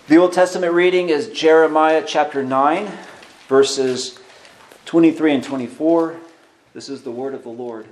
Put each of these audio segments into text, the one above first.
The Old Testament reading is Jeremiah chapter 9, verses 23 and 24. This is the word of the Lord.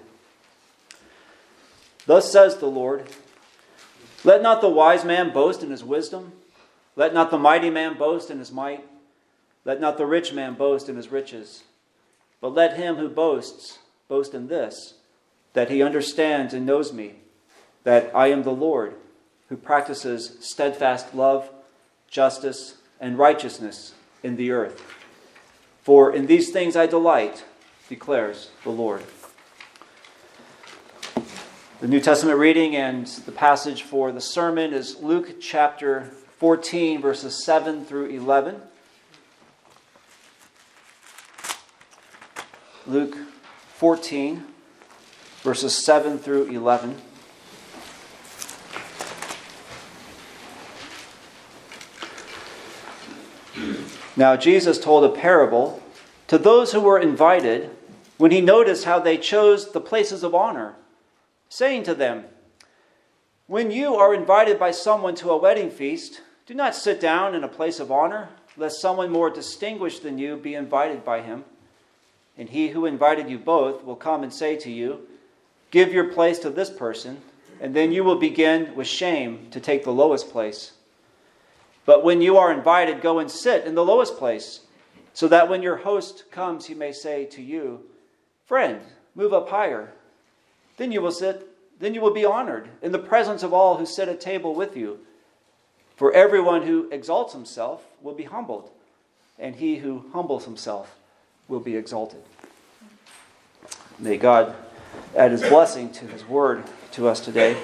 Thus says the Lord, let not the wise man boast in his wisdom. Let not the mighty man boast in his might. Let not the rich man boast in his riches. But let him who boasts boast in this, that he understands and knows me, that I am the Lord, who practices steadfast love, justice, and righteousness in the earth. For in these things I delight, declares the Lord. The New Testament reading and the passage for the sermon is Luke chapter 14, verses 7 through 11. Luke 14, verses 7 through 11. Now Jesus told a parable to those who were invited when he noticed how they chose the places of honor, saying to them, when you are invited by someone to a wedding feast, do not sit down in a place of honor, lest someone more distinguished than you be invited by him. And he who invited you both will come and say to you, give your place to this person, and then you will begin with shame to take the lowest place. But when you are invited, go and sit in the lowest place, so that when your host comes, he may say to you, friend, move up higher. Then you will be honored in the presence of all who sit at table with you. For everyone who exalts himself will be humbled, and he who humbles himself will be exalted. May God add his blessing to his word to us today.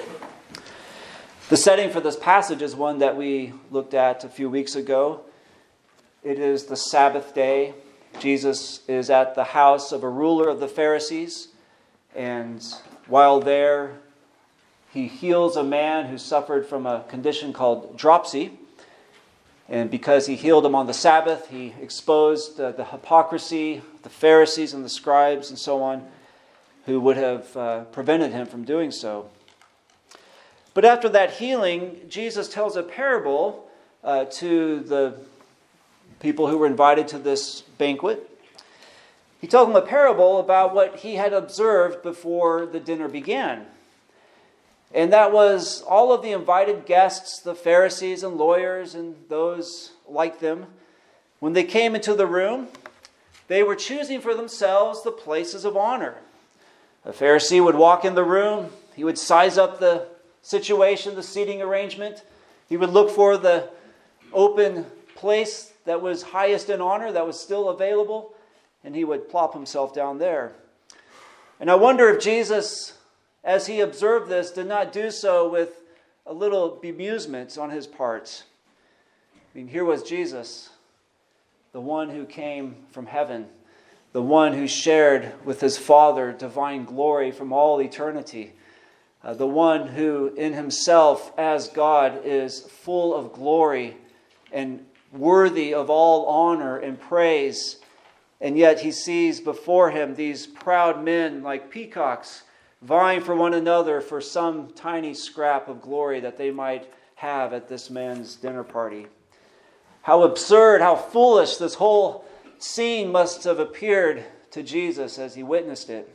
The setting for this passage is one that we looked at a few weeks ago. It is the Sabbath day. Jesus is at the house of a ruler of the Pharisees, and while there, he heals a man who suffered from a condition called dropsy. And because he healed him on the Sabbath, he exposed the hypocrisy of the Pharisees and the scribes and so on, who would have prevented him from doing so. But after that healing, Jesus tells a parable to the people who were invited to this banquet. He told them a parable about what he had observed before the dinner began. And that was all of the invited guests, the Pharisees and lawyers and those like them. When they came into the room, they were choosing for themselves the places of honor. A Pharisee would walk in the room. He would size up the situation, the seating arrangement. He would look for the open place that was highest in honor, that was still available, and he would plop himself down there. And I wonder if Jesus, as he observed this, did not do so with a little bemusement on his part. I mean, here was Jesus, the one who came from heaven, the one who shared with his Father divine glory from all eternity, the one who in himself as God is full of glory and worthy of all honor and praise. And yet he sees before him these proud men like peacocks vying for one another for some tiny scrap of glory that they might have at this man's dinner party. How absurd, how foolish this whole scene must have appeared to Jesus as he witnessed it.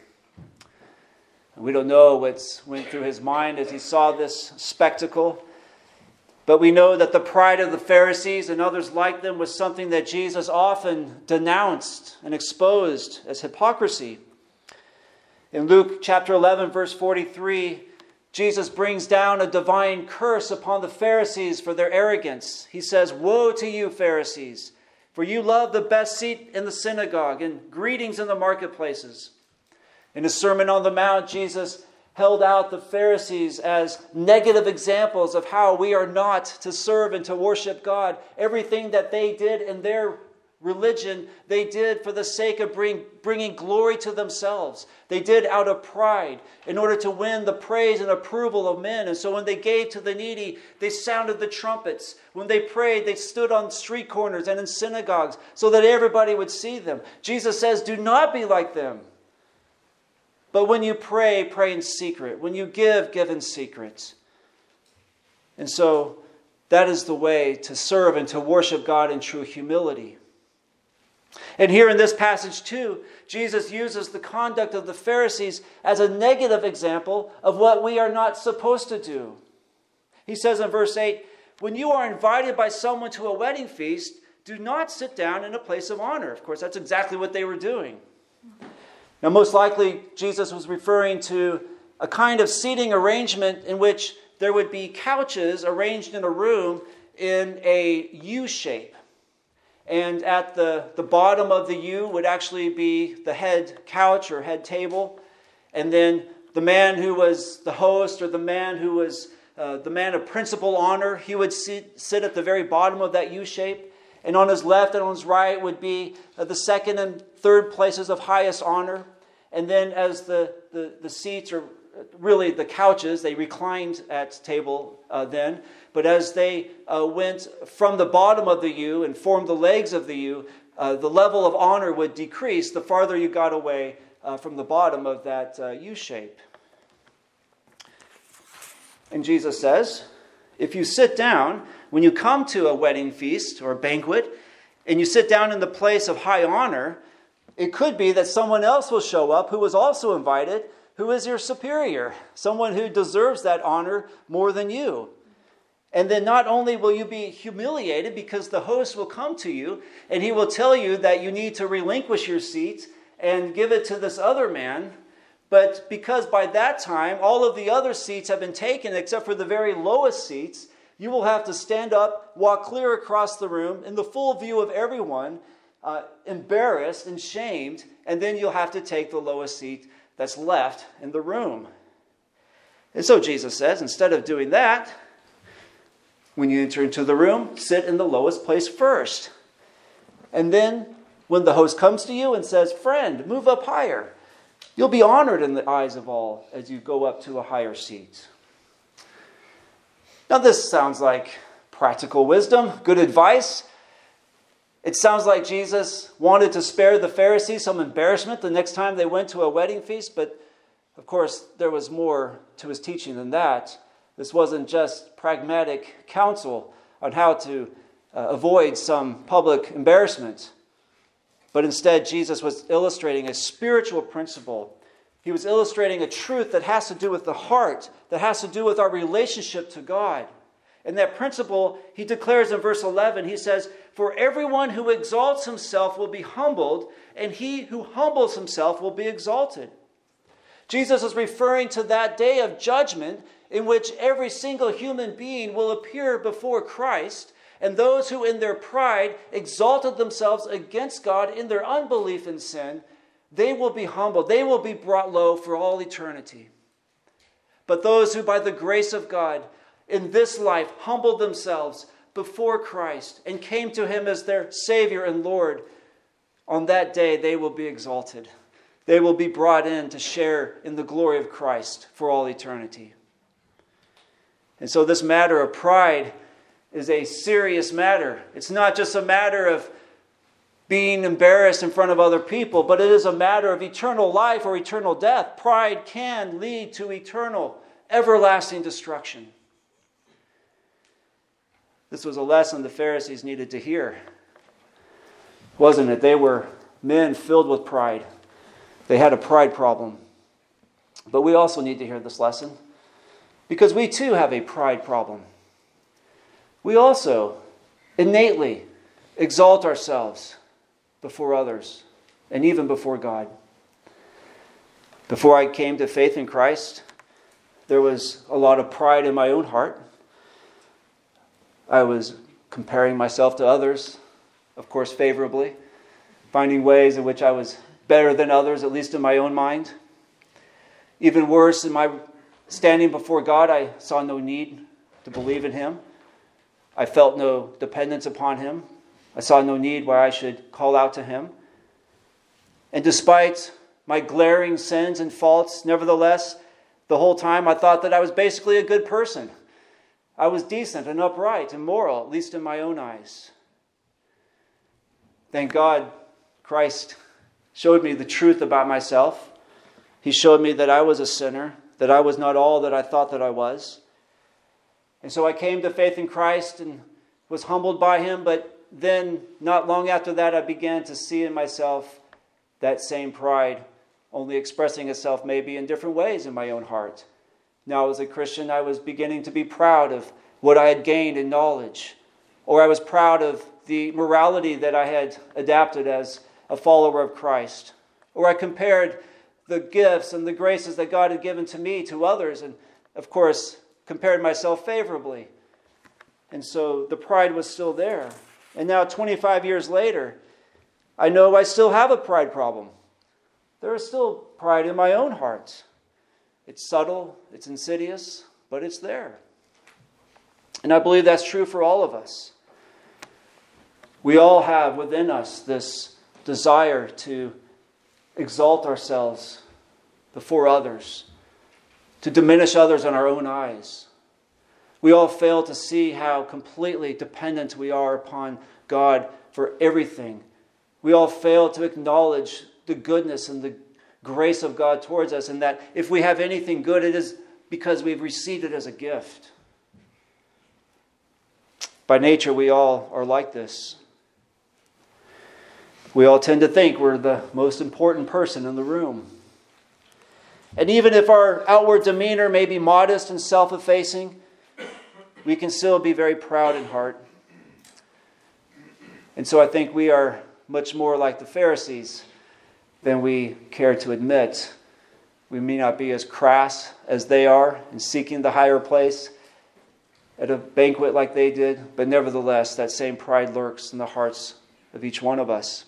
We don't know what went through his mind as he saw this spectacle. But we know that the pride of the Pharisees and others like them was something that Jesus often denounced and exposed as hypocrisy. In Luke chapter 11, verse 43, Jesus brings down a divine curse upon the Pharisees for their arrogance. He says, woe to you, Pharisees, for you love the best seat in the synagogue and greetings in the marketplaces. In his Sermon on the Mount, Jesus held out the Pharisees as negative examples of how we are not to serve and to worship God. Everything that they did in their religion, they did for the sake of bringing glory to themselves. They did out of pride in order to win the praise and approval of men. And so when they gave to the needy, they sounded the trumpets. When they prayed, they stood on street corners and in synagogues so that everybody would see them. Jesus says, do not be like them. But when you pray, pray in secret. When you give, give in secret. And so That is the way to serve and to worship God in true humility. And here in this passage too, Jesus uses the conduct of the Pharisees as a negative example of what we are not supposed to do. He says in verse 8, when you are invited by someone to a wedding feast, do not sit down in a place of honor. Of course, that's exactly what they were doing. Now, most likely, Jesus was referring to a kind of seating arrangement in which there would be couches arranged in a room in a U shape. And at the bottom of the U would actually be the head couch or head table. And then the man who was the host or the man who was the man of principal honor, he would sit at the very bottom of that U shape. And on his left and on his right would be the second and third places of highest honor. And then as the seats, or really the couches, they reclined at table then. But as they went from the bottom of the U and formed the legs of the U, the level of honor would decrease the farther you got away from the bottom of that U shape. And Jesus says, if you sit down, when you come to a wedding feast or a banquet, and you sit down in the place of high honor, it could be that someone else will show up who was also invited, who is your superior, someone who deserves that honor more than you. And then not only will you be humiliated because the host will come to you and he will tell you that you need to relinquish your seat and give it to this other man, but because by that time all of the other seats have been taken except for the very lowest seats, you will have to stand up, walk clear across the room in the full view of everyone, embarrassed and shamed, and then you'll have to take the lowest seat that's left in the room. And so Jesus says, instead of doing that, when you enter into the room, sit in the lowest place first. And then when the host comes to you and says, friend, move up higher, you'll be honored in the eyes of all as you go up to a higher seat. Now this sounds like practical wisdom, good advice. It sounds like Jesus wanted to spare the Pharisees some embarrassment the next time they went to a wedding feast, but of course there was more to his teaching than that. This wasn't just pragmatic counsel on how to avoid some public embarrassment, but instead Jesus was illustrating a spiritual principle. He was illustrating a truth that has to do with the heart, that has to do with our relationship to God. And that principle, he declares in verse 11, he says, for everyone who exalts himself will be humbled, and he who humbles himself will be exalted. Jesus is referring to that day of judgment in which every single human being will appear before Christ, and those who in their pride exalted themselves against God in their unbelief and sin, they will be humbled. They will be brought low for all eternity. But those who by the grace of God in this life humbled themselves before Christ and came to him as their Savior and Lord, on that day they will be exalted. They will be brought in to share in the glory of Christ for all eternity. And so this matter of pride is a serious matter. It's not just a matter of being embarrassed in front of other people, but it is a matter of eternal life or eternal death. Pride can lead to eternal, everlasting destruction. This was a lesson the Pharisees needed to hear, wasn't it? They were men filled with pride. They had a pride problem. But we also need to hear this lesson because we too have a pride problem. We also innately exalt ourselves before others and even before God. Before I came to faith in Christ, there was a lot of pride in my own heart. I was comparing myself to others, of course favorably, finding ways in which I was better than others, at least in my own mind. Even worse, in my standing before God, I saw no need to believe in him. I felt no dependence upon him. I saw no need why I should call out to him. And despite my glaring sins and faults, nevertheless, the whole time I thought that I was basically a good person. I was decent and upright and moral, at least in my own eyes. Thank God, Christ showed me the truth about myself. He showed me that I was a sinner, that I was not all that I thought that I was. And so I came to faith in Christ and was humbled by him, but then not long after that I began to see in myself that same pride, only expressing itself maybe in different ways in my own heart. Now as a Christian, I was beginning to be proud of what I had gained in knowledge, or I was proud of the morality that I had adapted as a follower of Christ, or I compared the gifts and the graces that God had given to me to others, and of course compared myself favorably. And so the pride was still there. And now 25 years later, I know I still have a pride problem. There is still pride in my own heart. It's subtle, it's insidious, but it's there. And I believe that's true for all of us. We all have within us this desire to exalt ourselves before others, to diminish others in our own eyes. We all fail to see how completely dependent we are upon God for everything. We all fail to acknowledge the goodness and the grace of God towards us, and that if we have anything good, it is because we've received it as a gift. By nature, we all are like this. We all tend to think we're the most important person in the room. And even if our outward demeanor may be modest and self-effacing, we can still be very proud in heart. And so I think we are much more like the Pharisees than we care to admit. We may not be as crass as they are in seeking the higher place at a banquet like they did, but nevertheless, that same pride lurks in the hearts of each one of us.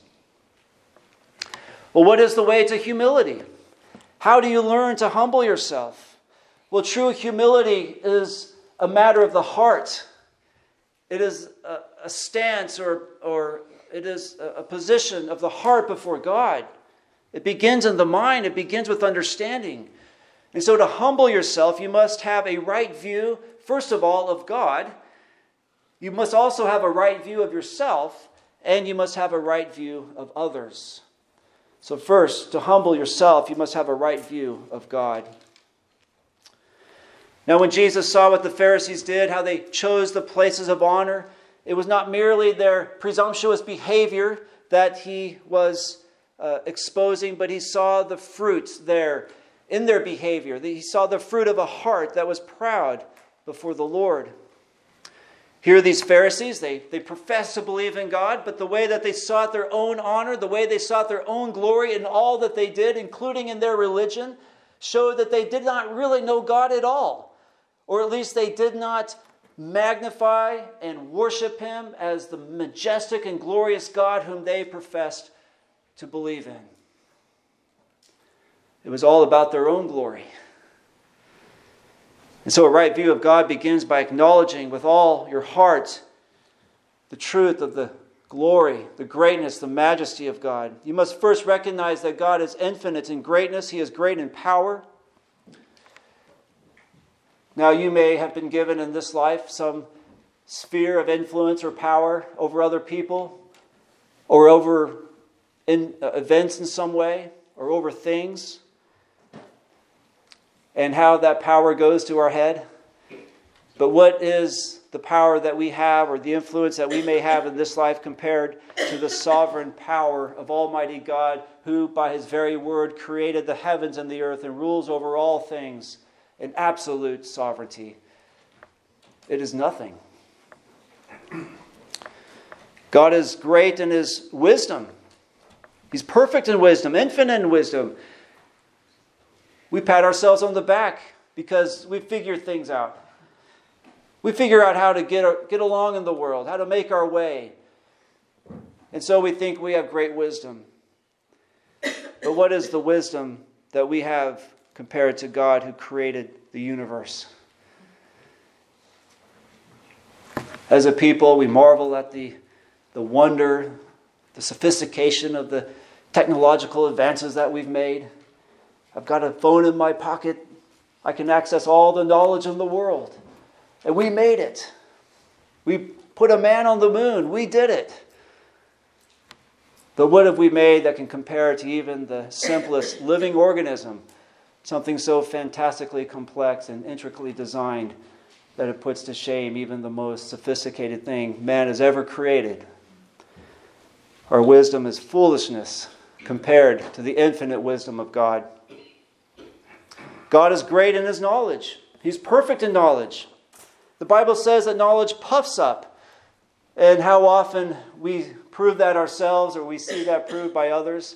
Well, what is the way to humility? How do you learn to humble yourself? Well, true humility is a matter of the heart. It is a stance or it is a position of the heart before God. It begins in the mind. It begins with understanding. And so to humble yourself, you must have a right view, first of all, of God. You must also have a right view of yourself, and you must have a right view of others. So first, to humble yourself, you must have a right view of God. Now, when Jesus saw what the Pharisees did, how they chose the places of honor, it was not merely their presumptuous behavior that he was exposing, but he saw the fruit there in their behavior. He saw the fruit of a heart that was proud before the Lord. Here these Pharisees, they professed to believe in God, but the way that they sought their own honor, the way they sought their own glory in all that they did, including in their religion, showed that they did not really know God at all. Or at least they did not magnify and worship him as the majestic and glorious God whom they professed to believe in. It was all about their own glory. And so a right view of God begins by acknowledging with all your heart the truth of the glory, the greatness, the majesty of God. You must first recognize that God is infinite in greatness. He is great in power. Now, you may have been given in this life some sphere of influence or power over other people, or over events in some way, or over things, and how that power goes to our head. But what is the power that we have, or the influence that we may have in this life compared to the sovereign power of Almighty God, who by his very word created the heavens and the earth and rules over all things in absolute sovereignty? It is nothing. God is great in his wisdom. He's perfect in wisdom, infinite in wisdom. We pat ourselves on the back because we figure things out. We figure out how to get along in the world, how to make our way. And so we think we have great wisdom. But what is the wisdom that we have compared to God who created the universe? As a people, we marvel at the wonder, the sophistication of the technological advances that we've made. I've got a phone in my pocket. I can access all the knowledge in the world. And we made it. We put a man on the moon. We did it. But what have we made that can compare to even the simplest living organism? Something so fantastically complex and intricately designed that it puts to shame even the most sophisticated thing man has ever created. Our wisdom is foolishness compared to the infinite wisdom of God. God is great in his knowledge. He's perfect in knowledge. The Bible says that knowledge puffs up. And how often we prove that ourselves, or we see that proved by others.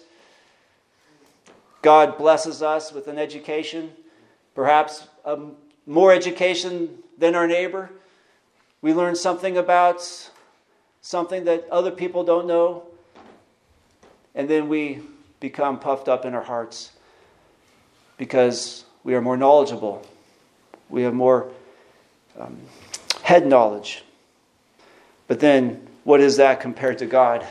God blesses us with an education, perhaps more education than our neighbor. We learn something about something that other people don't know. And then we become puffed up in our hearts because we are more knowledgeable. We have more head knowledge. But then, what is that compared to God?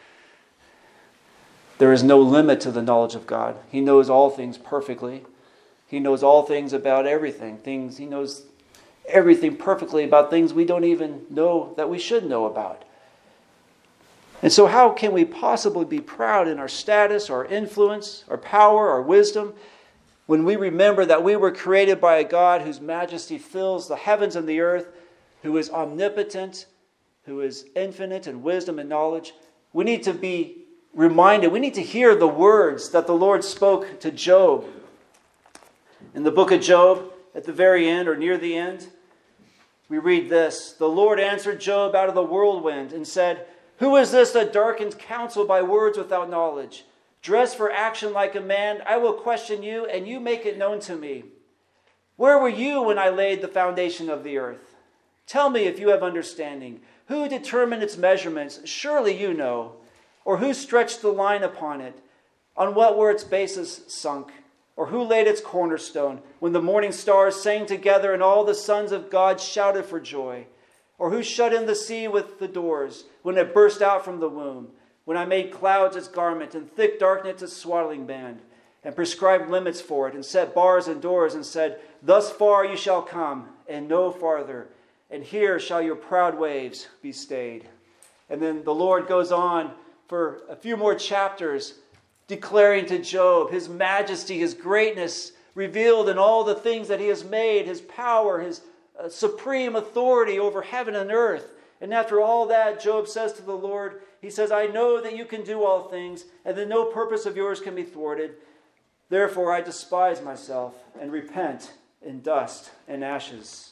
There is no limit to the knowledge of God. He knows all things perfectly. He knows all things about everything. He knows everything perfectly about things we don't even know that we should know about. And so how can we possibly be proud in our status, our influence, our power, our wisdom, when we remember that we were created by a God whose majesty fills the heavens and the earth, who is omnipotent, who is infinite in wisdom and knowledge? We need to be reminded, we need to hear the words that the Lord spoke to Job. In the book of Job, at the very end or near the end, we read this: "The Lord answered Job out of the whirlwind and said, 'Who is this that darkens counsel by words without knowledge? Dress for action like a man. I will question you, and you make it known to me. Where were you when I laid the foundation of the earth? Tell me if you have understanding. Who determined its measurements? Surely you know. Or who stretched the line upon it? On what were its bases sunk? Or who laid its cornerstone, when the morning stars sang together and all the sons of God shouted for joy? Or who shut in the sea with the doors, when it burst out from the womb? When I made clouds its garment and thick darkness its swaddling band, and prescribed limits for it, and set bars and doors, and said, Thus far you shall come, and no farther, and here shall your proud waves be stayed.'" And then the Lord goes on for a few more chapters, declaring to Job his majesty, his greatness, revealed in all the things that he has made, his power, his supreme authority over heaven and earth. And after all that, Job says to the Lord, he says, "I know that you can do all things, and that no purpose of yours can be thwarted. Therefore I despise myself and repent in dust and ashes."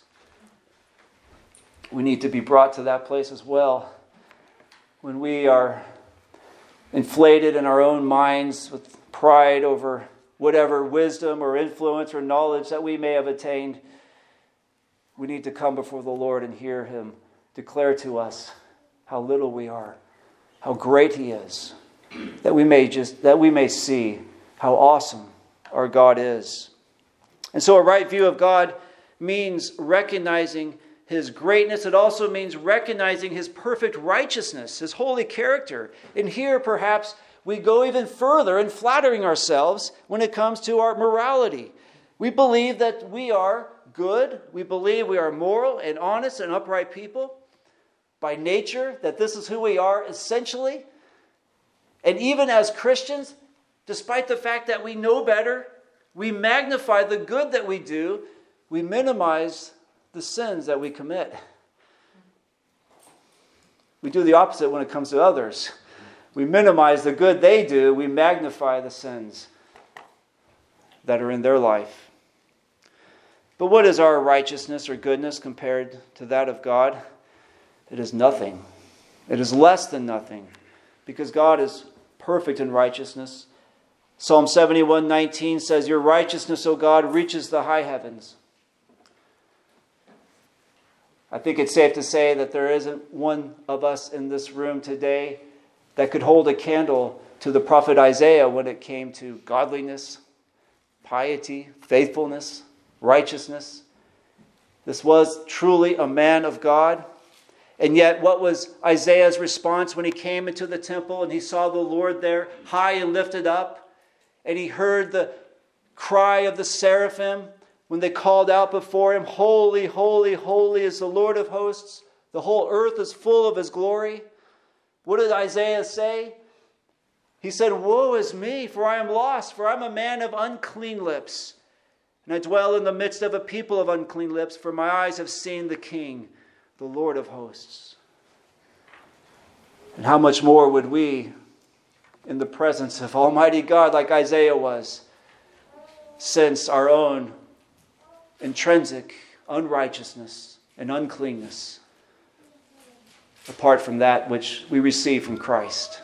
We need to be brought to that place as well, when we are inflated in our own minds with pride over whatever wisdom or influence or knowledge that we may have attained. We need to come before the Lord and hear him declare to us how little we are, how great he is, that we may see how awesome our God is. And so a right view of God means recognizing his greatness. It also means recognizing his perfect righteousness, his holy character. And here, perhaps, we go even further in flattering ourselves when it comes to our morality. We believe that we are good. We believe we are moral and honest and upright people by nature, that this is who we are essentially. And even as Christians, despite the fact that we know better, we magnify the good that we do, we minimize the sins that we commit. We do the opposite when it comes to others. We minimize the good they do, we magnify the sins that are in their life. But what is our righteousness or goodness compared to that of God? It is nothing. It is less than nothing, because God is perfect in righteousness. Psalm 71:19 says, "Your righteousness, O God, reaches the high heavens." I think it's safe to say that there isn't one of us in this room today that could hold a candle to the prophet Isaiah when it came to godliness, piety, faithfulness, righteousness. This was truly a man of God. And yet, what was Isaiah's response when he came into the temple and he saw the Lord there, high and lifted up, and he heard the cry of the seraphim when they called out before him, "Holy, holy, holy is the Lord of hosts. The whole earth is full of his glory." What did Isaiah say? He said, "Woe is me, for I am lost, for I am a man of unclean lips, And I dwell in the midst of a people of unclean lips, for my eyes have seen the King, the Lord of hosts. And how much more would we, in the presence of Almighty God, like Isaiah was, sense our own intrinsic unrighteousness and uncleanness apart from that which we receive from Christ.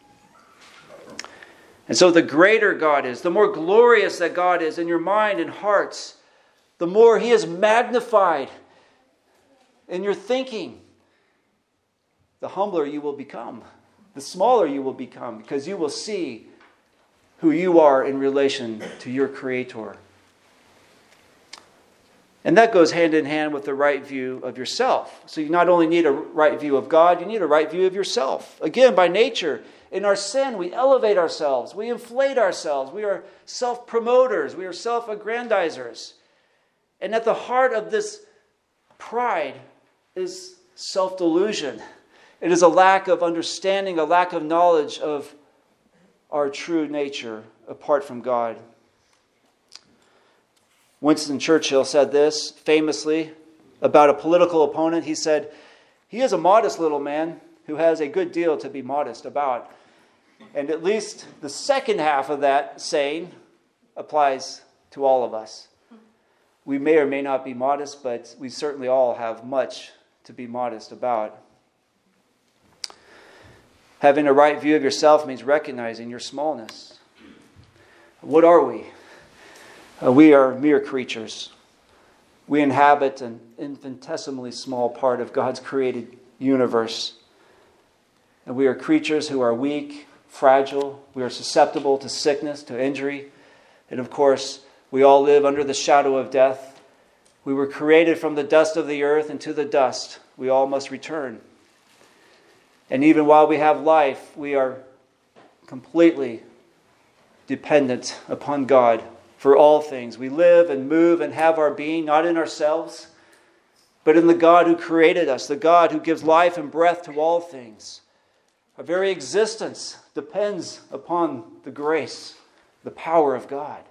And so the greater God is, the more glorious that God is in your mind and hearts, the more He is magnified in your thinking, the humbler you will become, the smaller you will become, because you will see who you are in relation to your Creator. And that goes hand in hand with the right view of yourself. So you not only need a right view of God, you need a right view of yourself. Again, by nature, in our sin, we elevate ourselves. We inflate ourselves. We are self-promoters. We are self-aggrandizers. And at the heart of this pride is self-delusion. It is a lack of understanding, a lack of knowledge of our true nature apart from God. Winston Churchill said this famously about a political opponent. He said, "He is a modest little man who has a good deal to be modest about." And at least the second half of that saying applies to all of us. We may or may not be modest, but we certainly all have much to be modest about. Having a right view of yourself means recognizing your smallness. What are we? We are mere creatures. We inhabit an infinitesimally small part of God's created universe. And we are creatures who are weak, fragile. We are susceptible to sickness, to injury. And of course, we all live under the shadow of death. We were created from the dust of the earth, and to the dust we all must return. And even while we have life, we are completely dependent upon God for all things. We live and move and have our being not in ourselves, but in the God who created us, the God who gives life and breath to all things. Our very existence depends upon the grace, the power of God.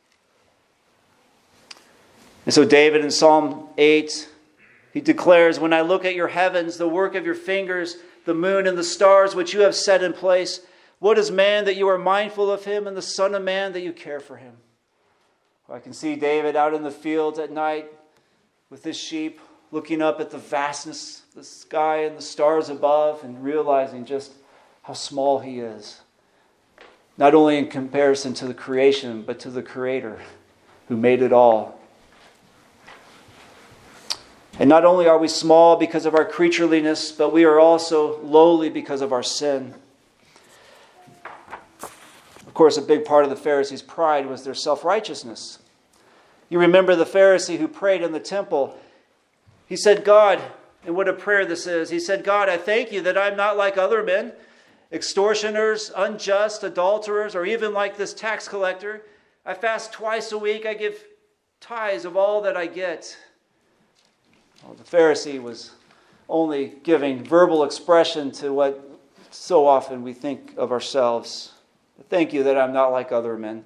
And so David in Psalm 8, he declares, "When I look at your heavens, the work of your fingers, the moon and the stars which you have set in place, what is man that you are mindful of him, and the son of man that you care for him?" I can see David out in the fields at night with his sheep, looking up at the vastness, the sky and the stars above, and realizing just how small he is. Not only in comparison to the creation, but to the Creator who made it all. And not only are we small because of our creatureliness, but we are also lowly because of our sin. Of course, a big part of the Pharisees' pride was their self-righteousness. You remember the Pharisee who prayed in the temple. He said, "God," and what a prayer this is. He said, "God, I thank you that I'm not like other men, extortioners, unjust, adulterers, or even like this tax collector. I fast twice a week. I give tithes of all that I get." Well, the Pharisee was only giving verbal expression to what so often we think of ourselves. "Thank you that I'm not like other men."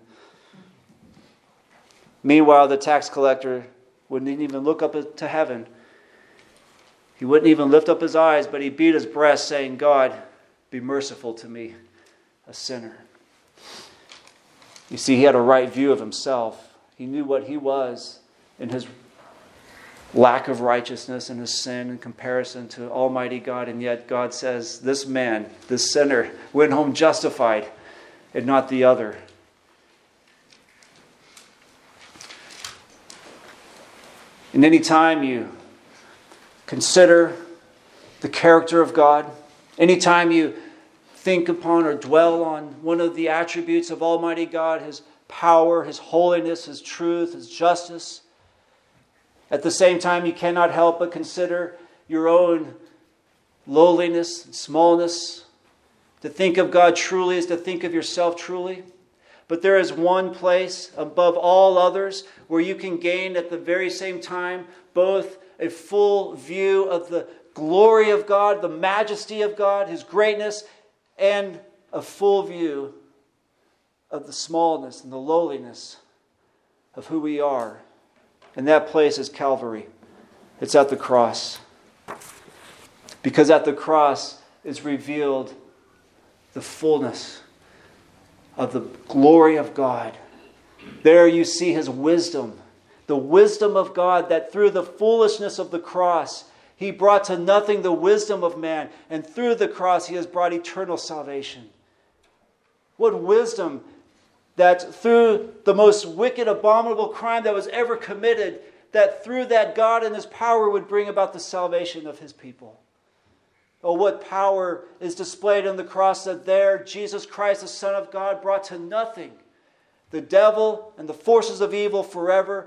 Meanwhile, the tax collector wouldn't even look up to heaven. He wouldn't even lift up his eyes, but he beat his breast, saying, "God, be merciful to me, a sinner." You see, he had a right view of himself. He knew what he was in his lack of righteousness and his sin in comparison to Almighty God. And yet God says, this man, this sinner, went home justified and not the other. And any time you consider the character of God, anytime you think upon or dwell on one of the attributes of Almighty God, His power, His holiness, His truth, His justice, at the same time you cannot help but consider your own lowliness and smallness. To think of God truly is to think of yourself truly. But there is one place above all others where you can gain at the very same time both a full view of the glory of God, the majesty of God, His greatness, and a full view of the smallness and the lowliness of who we are. And that place is Calvary. It's at the cross. Because at the cross is revealed the fullness of the glory of God. There you see His wisdom. The wisdom of God, that through the foolishness of the cross, He brought to nothing the wisdom of man. And through the cross, He has brought eternal salvation. What wisdom that through the most wicked, abominable crime that was ever committed, that through that God and His power would bring about the salvation of His people. Oh, what power is displayed on the cross, that there Jesus Christ, the Son of God, brought to nothing the devil and the forces of evil forever.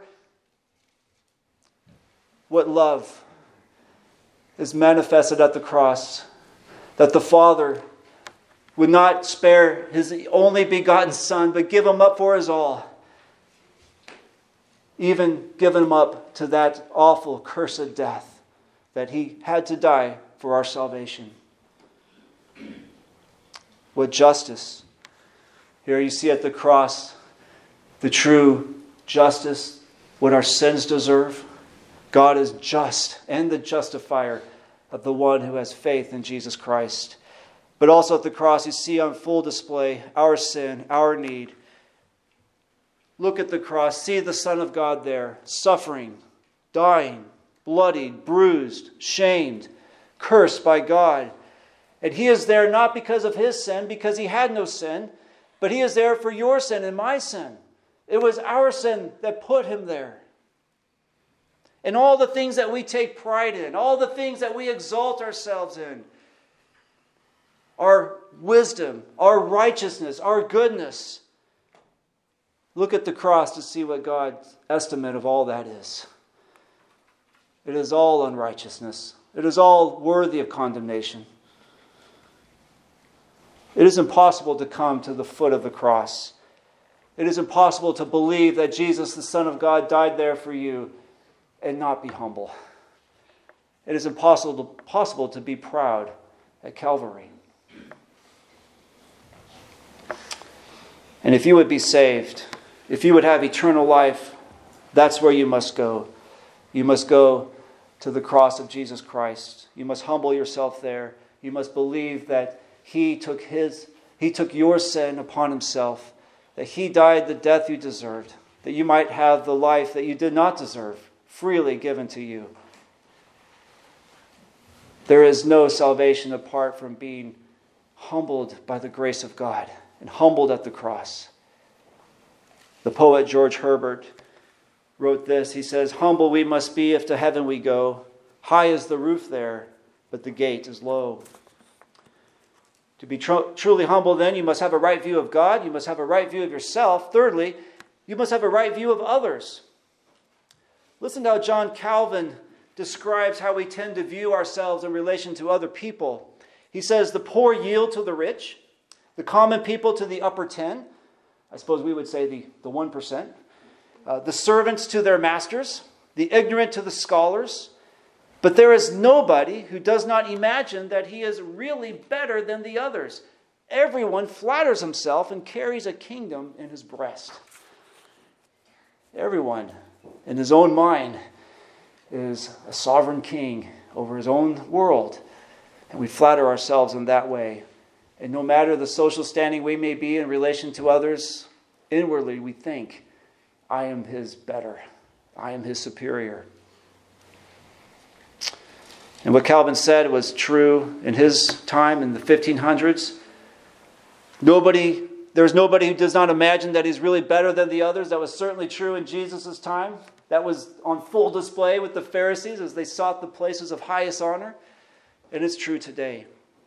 What love is manifested at the cross, that the Father would not spare His only begotten Son, but give Him up for us all. Even give Him up to that awful, cursed death, that He had to die for our salvation. What justice. Here you see at the cross the true justice, what our sins deserve. God is just and the justifier of the one who has faith in Jesus Christ. But also at the cross you see on full display our sin, our need. Look at the cross. See the Son of God there, suffering, dying, bloodied, bruised, shamed, cursed by God. And He is there not because of His sin, because He had no sin, but He is there for your sin and my sin. It was our sin that put Him there. And all the things that we take pride in, all the things that we exalt ourselves in, our wisdom, our righteousness, our goodness. Look at the cross to see what God's estimate of all that is. It is all unrighteousness. It is all worthy of condemnation. It is impossible to come to the foot of the cross. It is impossible to believe that Jesus, the Son of God, died there for you and not be humble. It is impossible to be proud at Calvary. And if you would be saved, if you would have eternal life, that's where you must go. You must go to the cross of Jesus Christ. You must humble yourself there. You must believe that He took your sin upon Himself, that He died the death you deserved, that you might have the life that you did not deserve, freely given to you. There is no salvation apart from being humbled by the grace of God and humbled at the cross. The poet George Herbert wrote this. He says, "Humble we must be if to heaven we go. High is the roof there, but the gate is low." To be truly humble, then, you must have a right view of God. You must have a right view of yourself. Thirdly, you must have a right view of others. Listen to how John Calvin describes how we tend to view ourselves in relation to other people. He says, the poor yield to the rich, the common people to the upper 10, I suppose we would say the 1%, the servants to their masters, the ignorant to the scholars. But there is nobody who does not imagine that he is really better than the others. Everyone flatters himself and carries a kingdom in his breast. Everyone, in his own mind, is a sovereign king over his own world. And we flatter ourselves in that way. And no matter the social standing we may be in relation to others, inwardly we think, I am his better. I am his superior. And what Calvin said was true in his time in the 1500s. There's nobody who does not imagine that he's really better than the others. That was certainly true in Jesus' time. That was on full display with the Pharisees as they sought the places of highest honor. And it's true today.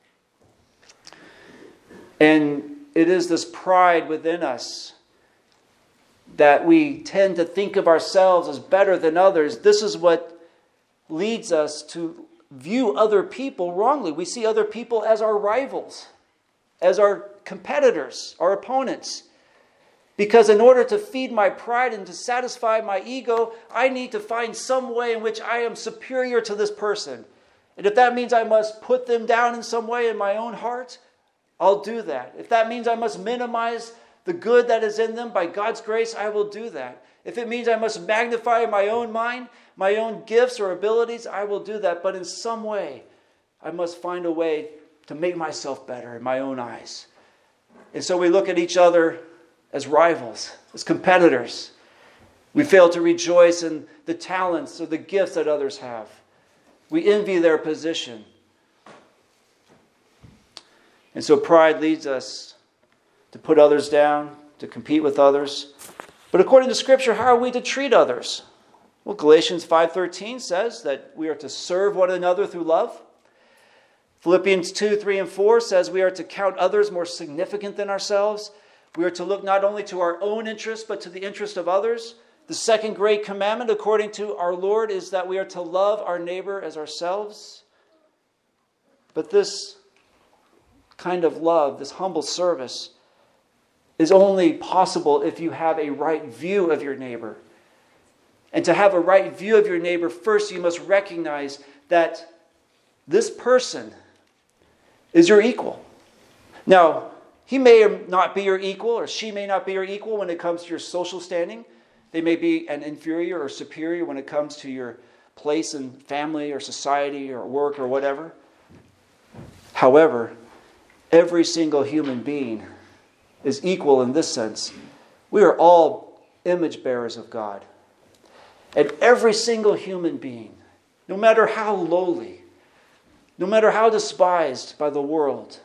And it is this pride within us that we tend to think of ourselves as better than others. This is what leads us to view other people wrongly. We see other people as our rivals, as our competitors, our opponents. Because in order to feed my pride and to satisfy my ego, I need to find some way in which I am superior to this person. And if that means I must put them down in some way in my own heart, I'll do that. If that means I must minimize the good that is in them, by God's grace, I will do that. If it means I must magnify my own mind, my own gifts or abilities, I will do that. But in some way, I must find a way to make myself better in my own eyes. And so we look at each other as rivals, as competitors. We fail to rejoice in the talents or the gifts that others have. We envy their position. And so pride leads us to put others down, to compete with others. But according to Scripture, how are we to treat others? Well, Galatians 5:13 says that we are to serve one another through love. Philippians 2:3 and 4 says we are to count others more significant than ourselves. We are to look not only to our own interest, but to the interest of others. The second great commandment, according to our Lord, is that we are to love our neighbor as ourselves. But this kind of love, this humble service, is only possible if you have a right view of your neighbor. And to have a right view of your neighbor, first you must recognize that this person is your equal. Now, he may not be your equal, or she may not be your equal when it comes to your social standing. They may be an inferior or superior when it comes to your place in family or society or work or whatever. However, every single human being is equal in this sense. We are all image bearers of God. And every single human being, no matter how lowly, no matter how despised by the world,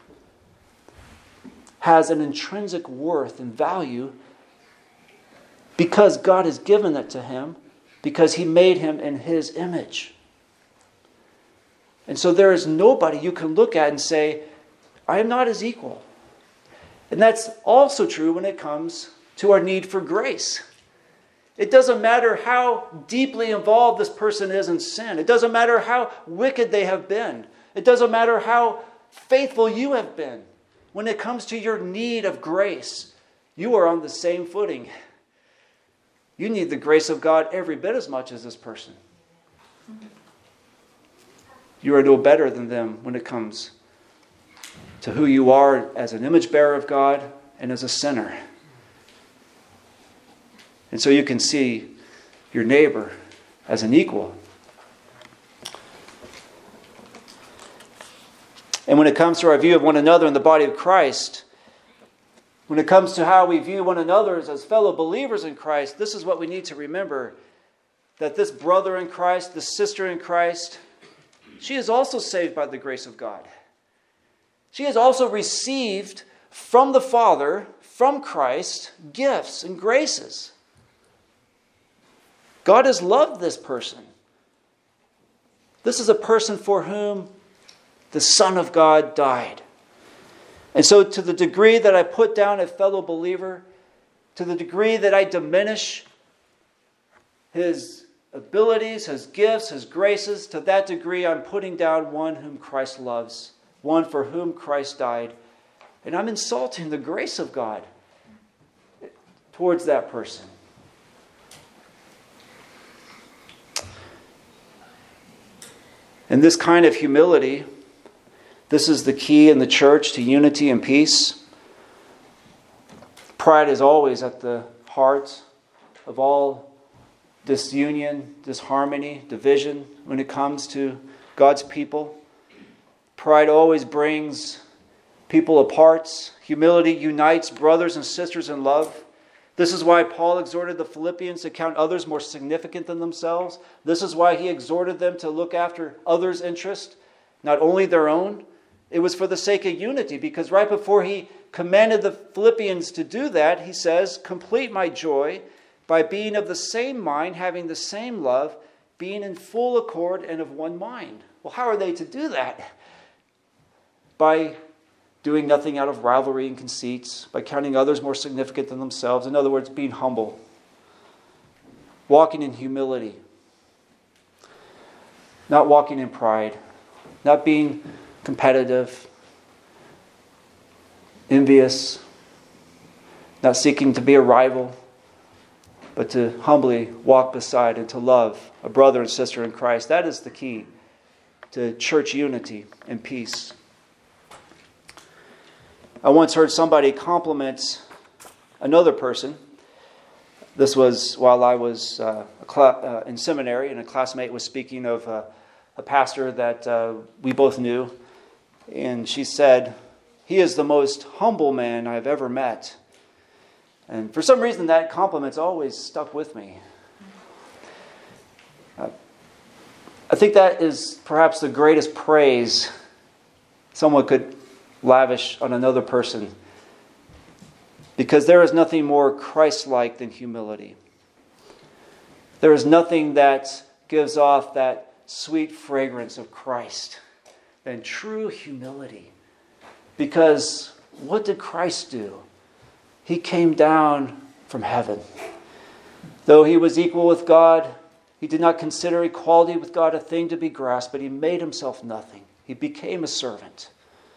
has an intrinsic worth and value because God has given it to him, because he made him in his image. And so there is nobody you can look at and say, I am not his equal. And that's also true when it comes to our need for grace. It doesn't matter how deeply involved this person is in sin. It doesn't matter how wicked they have been. It doesn't matter how faithful you have been. When it comes to your need of grace, you are on the same footing. You need the grace of God every bit as much as this person. You are no better than them when it comes to who you are as an image bearer of God and as a sinner. And so you can see your neighbor as an equal. And when it comes to our view of one another in the body of Christ, when it comes to how we view one another as fellow believers in Christ, this is what we need to remember. That this brother in Christ, this sister in Christ, she is also saved by the grace of God. She has also received from the Father, from Christ, gifts and graces. God has loved this person. This is a person for whom the Son of God died. And so to the degree that I put down a fellow believer, to the degree that I diminish his abilities, his gifts, his graces, to that degree I'm putting down one whom Christ loves, one for whom Christ died. And I'm insulting the grace of God towards that person. And this kind of humility, this is the key in the church to unity and peace. Pride is always at the heart of all disunion, disharmony, division when it comes to God's people. Pride always brings people apart. Humility unites brothers and sisters in love. This is why Paul exhorted the Philippians to count others more significant than themselves. This is why he exhorted them to look after others' interest, not only their own. It was for the sake of unity, because right before he commanded the Philippians to do that, he says, complete my joy by being of the same mind, having the same love, being in full accord and of one mind. Well, how are they to do that? By doing nothing out of rivalry and conceits, by counting others more significant than themselves. In other words, being humble, walking in humility, not walking in pride, not being competitive, envious, not seeking to be a rival, but to humbly walk beside and to love a brother and sister in Christ. That is the key to church unity and peace. I once heard somebody compliment another person. This was while I was in seminary, and a classmate was speaking of a pastor that we both knew. And she said, "He is the most humble man I've ever met." And for some reason, that compliment's always stuck with me. I think that is perhaps the greatest praise someone could lavish on another person, because there is nothing more Christ-like than humility. There is nothing that gives off that sweet fragrance of Christ than true humility. Because what did Christ do? He came down from heaven. Though he was equal with God, he did not consider equality with God a thing to be grasped, but he made himself nothing. He became a servant.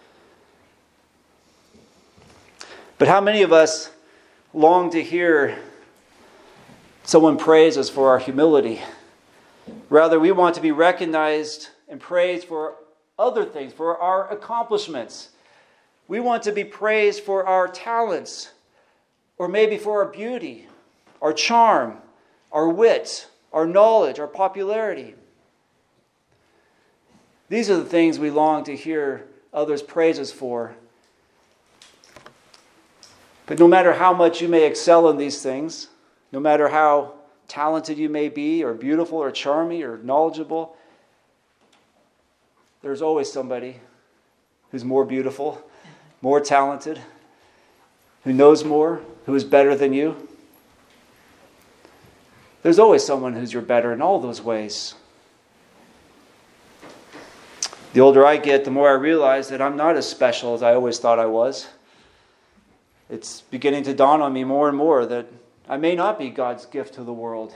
But how many of us long to hear someone praise us for our humility? Rather, we want to be recognized and praised for other things, for our accomplishments. We want to be praised for our talents, or maybe for our beauty, our charm, our wit, our knowledge, our popularity. These are the things we long to hear others praise us for. But no matter how much you may excel in these things, no matter how talented you may be, or beautiful, or charming, or knowledgeable, there's always somebody who's more beautiful, more talented, who knows more, who is better than you. There's always someone who's your better in all those ways. The older I get, the more I realize that I'm not as special as I always thought I was. It's beginning to dawn on me more and more that I may not be God's gift to the world.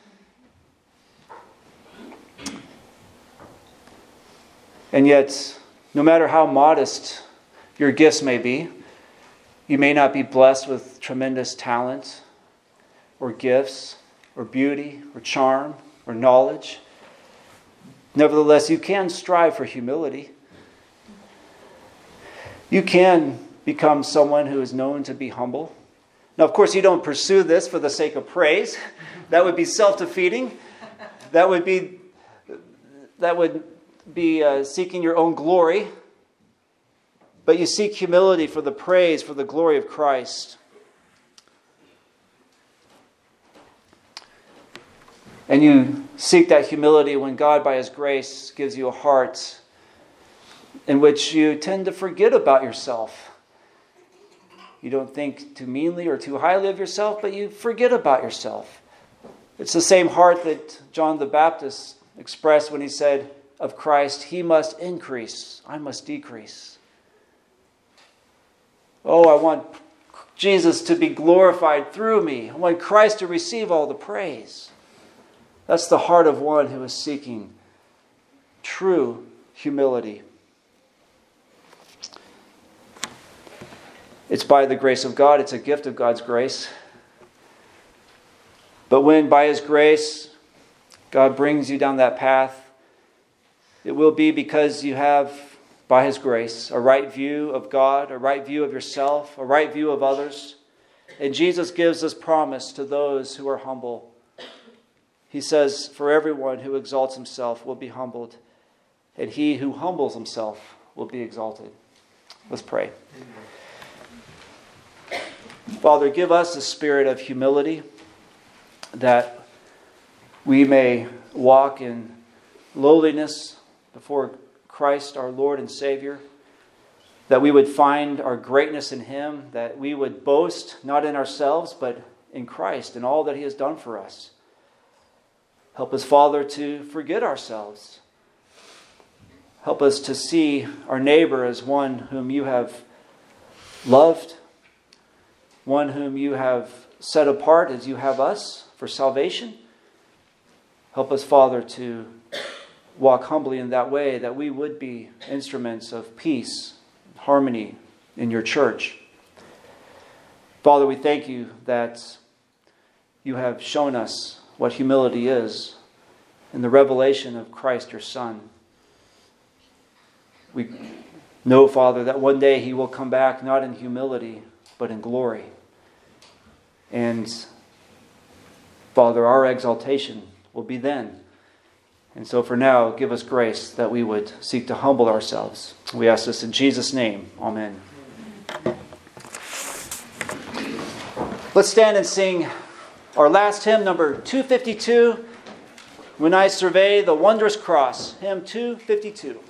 And yet, no matter how modest your gifts may be, you may not be blessed with tremendous talent or gifts or beauty or charm or knowledge. Nevertheless, you can strive for humility. You can become someone who is known to be humble. Now, of course, you don't pursue this for the sake of praise. That would be self-defeating. That would be seeking your own glory. But you seek humility for the praise, for the glory of Christ. And you seek that humility when God, by His grace, gives you a heart in which you tend to forget about yourself. You don't think too meanly or too highly of yourself, but you forget about yourself. It's the same heart that John the Baptist expressed when he said of Christ, "He must increase, I must decrease." Oh, I want Jesus to be glorified through me. I want Christ to receive all the praise. That's the heart of one who is seeking true humility. It's by the grace of God. It's a gift of God's grace. But when by His grace God brings you down that path, it will be because you have, by His grace, a right view of God, a right view of yourself, a right view of others. And Jesus gives this promise to those who are humble. He says, "For everyone who exalts himself will be humbled, and he who humbles himself will be exalted." Let's pray. Amen. Father, give us a spirit of humility, that we may walk in lowliness before Christ, our Lord and Savior, that we would find our greatness in Him, that we would boast not in ourselves, but in Christ and all that He has done for us. Help us, Father, to forget ourselves. Help us to see our neighbor as one whom You have loved, one whom You have set apart as You have us for salvation. Help us, Father, to walk humbly in that way, that we would be instruments of peace, harmony in Your church. Father, we thank You that You have shown us what humility is in the revelation of Christ, Your Son. We know, Father, that one day He will come back not in humility, but in glory. And Father, our exaltation will be then. And so for now, give us grace that we would seek to humble ourselves. We ask this in Jesus' name. Amen. Let's stand and sing our last hymn, number 252, When I Survey the Wondrous Cross, hymn 252.